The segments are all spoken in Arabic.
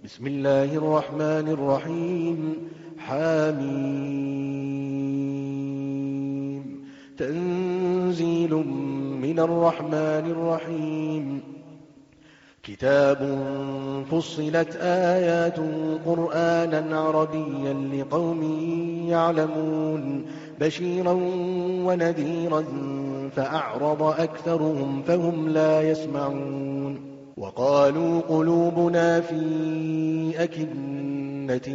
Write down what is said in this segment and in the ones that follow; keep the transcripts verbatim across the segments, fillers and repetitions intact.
بسم الله الرحمن الرحيم حميم تنزيل من الرحمن الرحيم كتاب فصلت آيات قرآنا عربيا لقوم يعلمون بشيرا ونذيرا فأعرض أكثرهم فهم لا يسمعون وقالوا قلوبنا في أكنة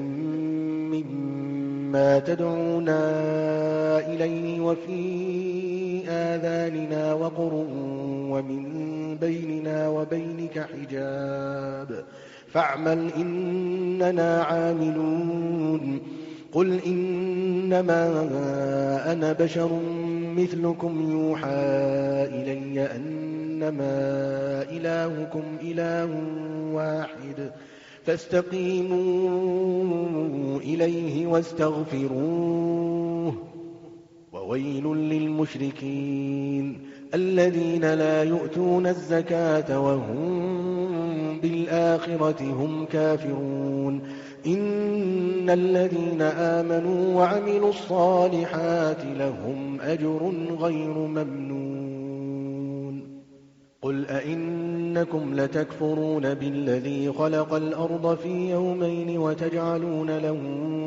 مما تدعونا إليه وفي آذاننا وقر ومن بيننا وبينك حجاب فاعمل إننا عاملون قل إنما أنا بشر مثلكم يوحى إلي أنما إلهكم إله واحد فاستقيموا إليه واستغفروه وويل للمشركين الذين لا يؤتون الزكاة وهم بالآخرة هم كافرون إن الذين آمنوا وعملوا الصالحات لهم أجر غير ممنون قل أئنكم لتكفرون بالذي خلق الأرض في يومين وتجعلون له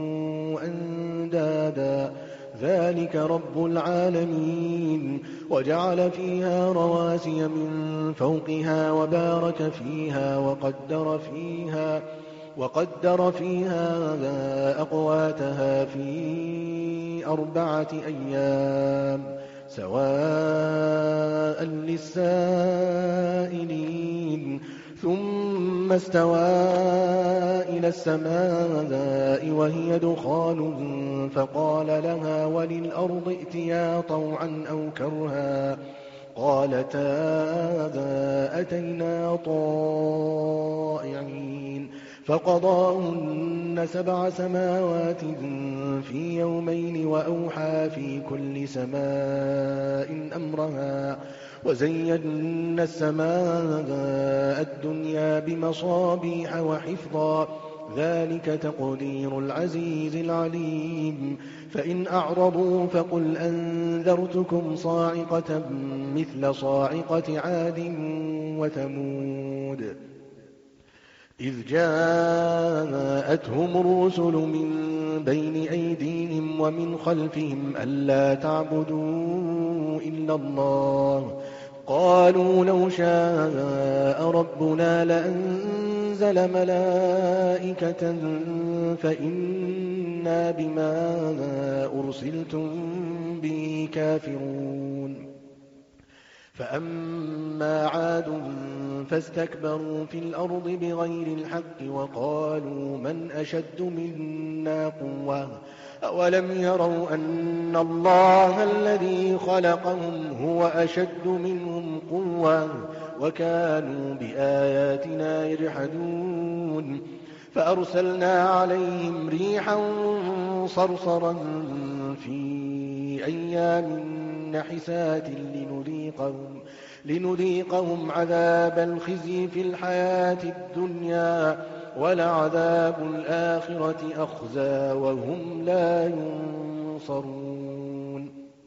أندادا ذلك رب العالمين وجعل فيها رواسي من فوقها وبارك فيها وقدر فيها وقدر فيها أقواتها في أربعة أيام سواء للسائلين ثم استوى إلى السماء وهي دخان فقال لها وللأرض ائتيا طوعا أو كرها قالتا أتينا طائعين فقضاهن سبع سماوات في يومين وأوحى في كل سماء أمرها وزينا السماء الدنيا بمصابيح وحفظا ذلك تقدير العزيز العليم فإن أعرضوا فقل أنذرتكم صاعقة مثل صاعقة عاد وثمود إذ جاءتهم الرسل من بين أيديهم ومن خلفهم ألا تعبدوا إلا الله قالوا لو شاء ربنا لأنزل ملائكة فإنا بما أرسلتم به كافرون فأما عاد فاستكبروا في الأرض بغير الحق وقالوا من أشد منا قوة أولم يروا أن الله الذي خلقهم هو أشد منهم قوة وكانوا بآياتنا يجحدون فأرسلنا عليهم ريحا صرصرا في أيام نحسات لنذيقهم, لنذيقهم عذاب الخزي في الحياة الدنيا ولعذاب الآخرة أخزى وهم لا ينصرون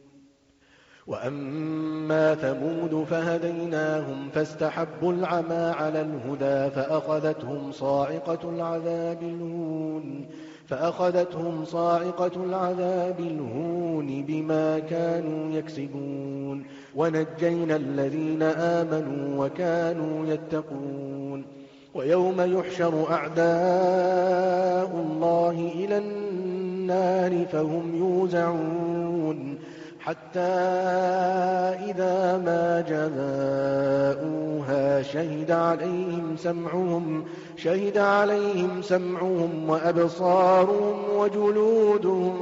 وأما ثمود فهديناهم فاستحبوا العمى على الهدى فأخذتهم صاعقة العذاب الهون فأخذتهم صاعقة العذاب الهون بما كانوا يكسبون ونجينا الذين آمنوا وكانوا يتقون ويوم يحشر أعداء الله إلى النار فهم يوزعون حتى إذا ما جاءوها شهد عليهم سمعهم شهد عليهم سمعهم وأبصارهم وجلودهم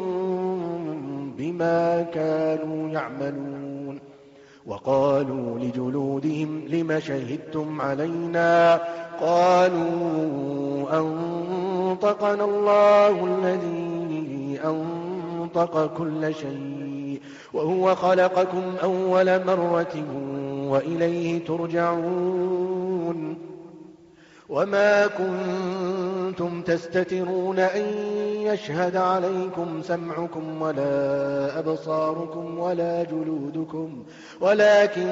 بما كانوا يعملون وقالوا لجلودهم لم شهدتم علينا قالوا أنطقنا الله الذي أنطق كل شيء وهو خلقكم أول مرة وإليه ترجعون وما كنتم كنتم تستترون أن يشهد عليكم سمعكم ولا أبصاركم ولا جلودكم ولكن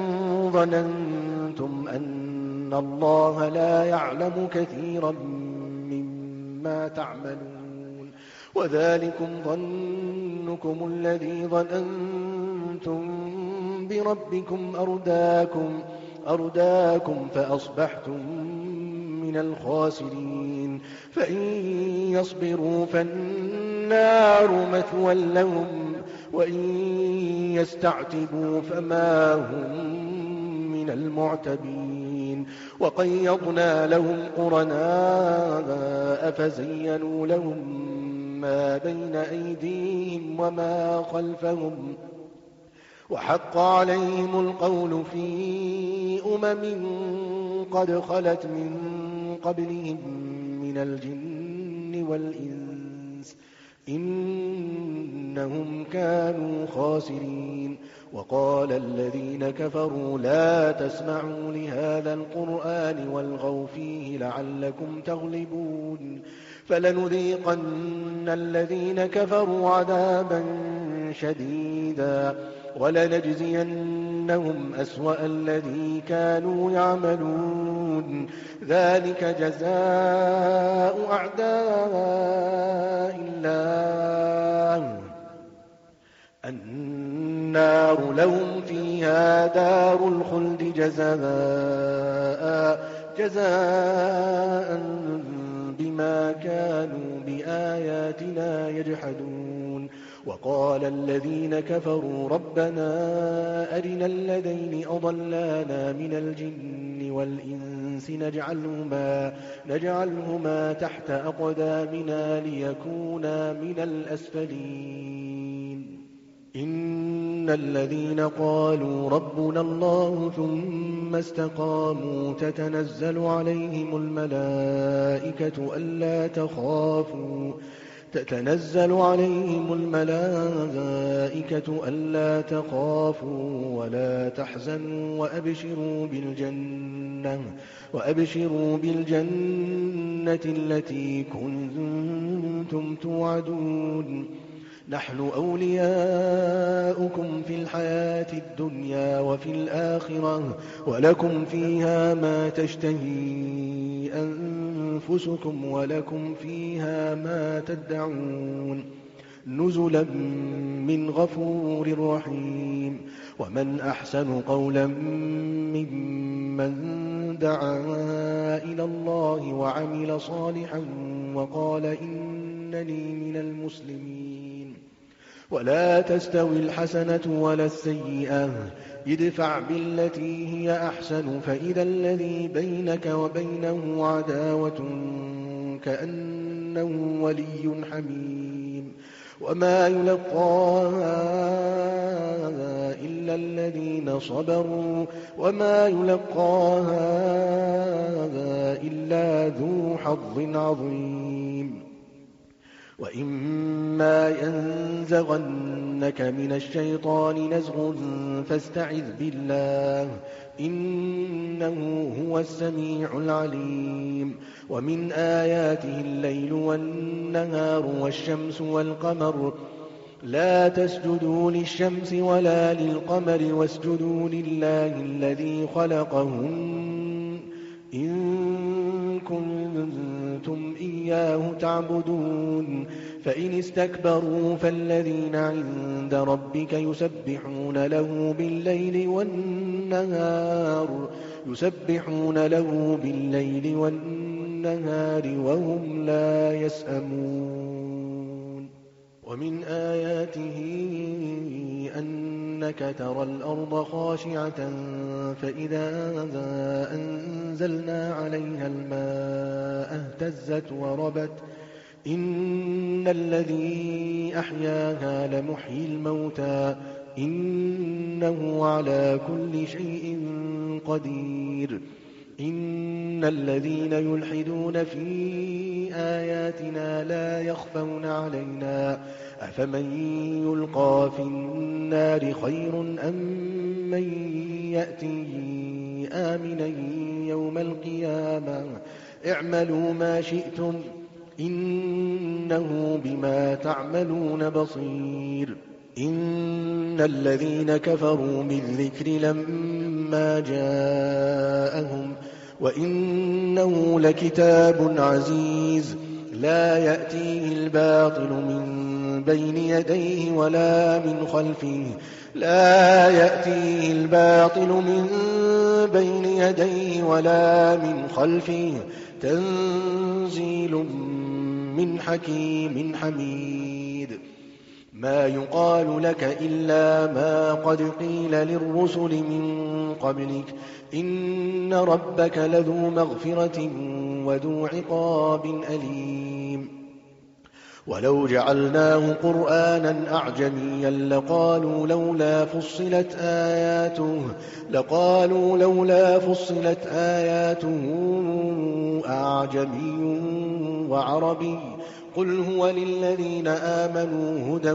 ظننتم أن الله لا يعلم كثيرا مما تعملون وذلكم ظنكم الذي ظننتم بربكم أرداكم, أرداكم فأصبحتم من الخاسرين فإن يصبروا فالنار مثوى لهم وإن يستعتبوا فما هم من المعتبين وقيضنا لهم قرناء فزينوا لهم ما بين أيديهم وما خلفهم وحق عليهم القول في أمم قد خلت من قبلهم من الجن والإنس إنهم كانوا خاسرين وقال الذين كفروا لا تسمعوا لهذا القرآن والغوا فيه لعلكم تغلبون فلنذيقن الذين كفروا عذابا شديدا ولنجزينهم أسوأ الذي كانوا يعملون ذلك جزاء أعداء الله النار لهم فيها دار الخلد جزاء جزاء بما كانوا بآياتنا يجحدون وقال الذين كفروا ربنا أرنا الذين أضلانا من الجن والإنس نجعلهما, نجعلهما تحت أقدامنا ليكونا من الأسفلين إن الذين قالوا ربنا الله ثم استقاموا تتنزل عليهم الملائكة ألا تخافوا تتنزل عليهم الملائكة ألا تخافوا ولا تحزنوا وأبشروا بالجنة, وأبشروا بالجنة التي كنتم توعدون نحن أولياؤكم في الحياة الدنيا وفي الآخرة ولكم فيها ما تشتهي أنفسكم ولكم فيها ما تدعون نزلا من غفور رحيم ومن أحسن قولا ممن دعا إلى الله وعمل صالحا وقال إنني من المسلمين ولا تستوي الحسنة ولا السيئة ادفع بالتي هي أحسن فإذا الذي بينك وبينه عداوة كأنه ولي حميم وما يلقاها إلا الذين صبروا وما يلقاها إلا ذو حظ عظيم وإما ينزغنك من الشيطان نزغ فاستعذ بالله إنه هو السميع العليم ومن آياته الليل والنهار والشمس والقمر لا تسجدوا للشمس ولا للقمر واسجدوا لله الذي خلقهن إن كنتم إياه تعبدون فإن استكبروا فالذين عند ربك يسبحون له بالليل والنهار يسبحون له بالليل والنهار وهم لا يسأمون ومن آياته أنك ترى الأرض خاشعة فإذا أنزلنا عليها الماء اهتزت وربت إن الذي أحياها لمحيي الموتى إنه على كل شيء قدير إن الذين يلحدون في آياتنا لا يخفون علينا أفمن يلقى في النار خير أم من يأتي آمنا يوم القيامة اعملوا ما شئتم إنه بما تعملون بصير إن الذين كفروا بالذكر لما جاءهم وإنه لكتاب عزيز لا يأتيه الباطل من بين يديه ولا من خلفه لا يأتيه الباطل من بين يديه ولا من خلفه تنزيل من حكيم حميد ما يقال لك إلا ما قد قيل للرسل من قبلك إن ربك لذو مغفرة وذو عقاب أليم ولو جعلناه قرآنا أعجميا لقالوا لولا فصلت آياته لقالوا لولا فصلت آياته أعجمي وعربي قل هو للذين آمنوا هدى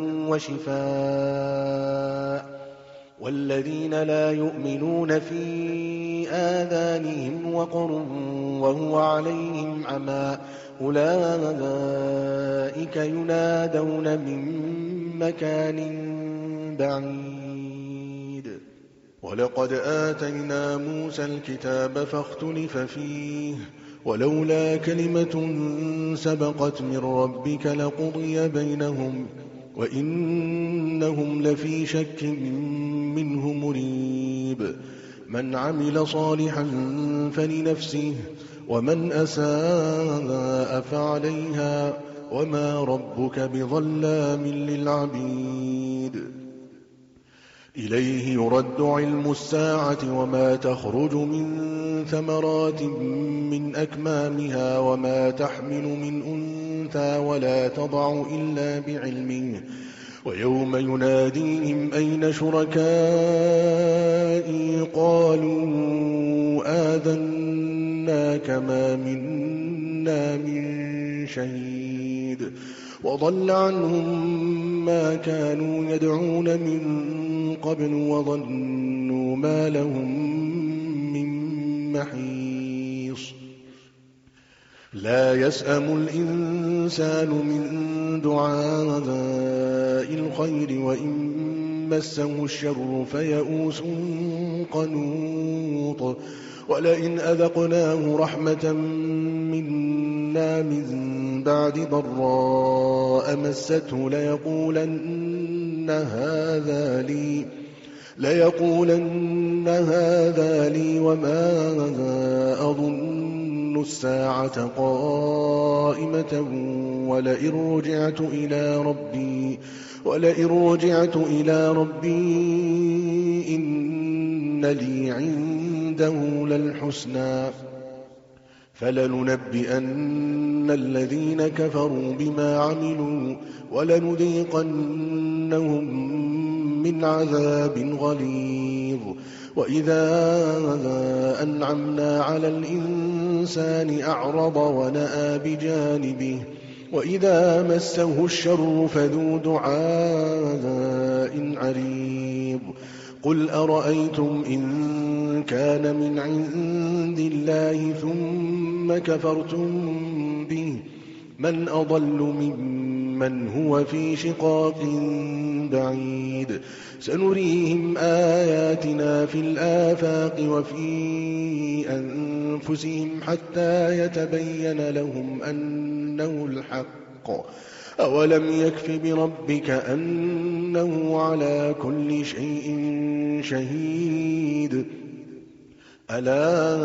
وشفاء والذين لا يؤمنون في آذانهم وقر وهو عليهم عمى أولئك ينادون من مكان بعيد ولقد آتينا موسى الكتاب فاختلف فيه ولولا كلمة سبقت من ربك لقضي بينهم وإنهم لفي شك منه مريب من عمل صالحا فلنفسه ومن أساء فعليها وما ربك بظلام للعبيد إليه يرد علم الساعة وما تخرج من ثمرات من أكمامها وما تحمل من أنثى ولا تضع إلا بعلمه ويوم يناديهم أين شركائي قالوا آذناك ما منا من شهيد وضل عنهم ما كانوا يدعون من قبل وظنوا ما لهم من محيص لا يسأم الإنسان من دعاء الخير وإن مسه الشر فيئوس قنوط ولئن أذقناه رحمة منا من بعد ضراء مسته ليقولن هذا لي ليقولن هذا لي وما أظن الساعة قائمة ولئن رجعت إلى ربي ولئن رجعت إلى ربي إن لي عنده للحسنى فلننبئن الذين كفروا بما عملوا ولنذيقنهم من عذاب غليظ وإذا أنعمنا على الإنسان أعرض ونأى بجانبه وإذا مسه الشر فذو دعاء عريض قل أرأيتم إن كان من عند الله ثم كفرتم به من أضل ممن هو في شقاق بعيد سنريهم آياتنا في الآفاق وفي أنفسهم حتى يتبين لهم أنه الحق أولم يكف بربك أنه على كل شيء شهيد ألا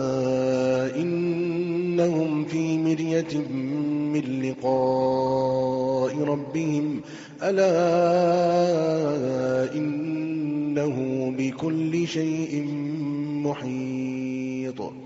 إنهم في مرية من لقاء ربهم ألا إنه بكل شيء محيط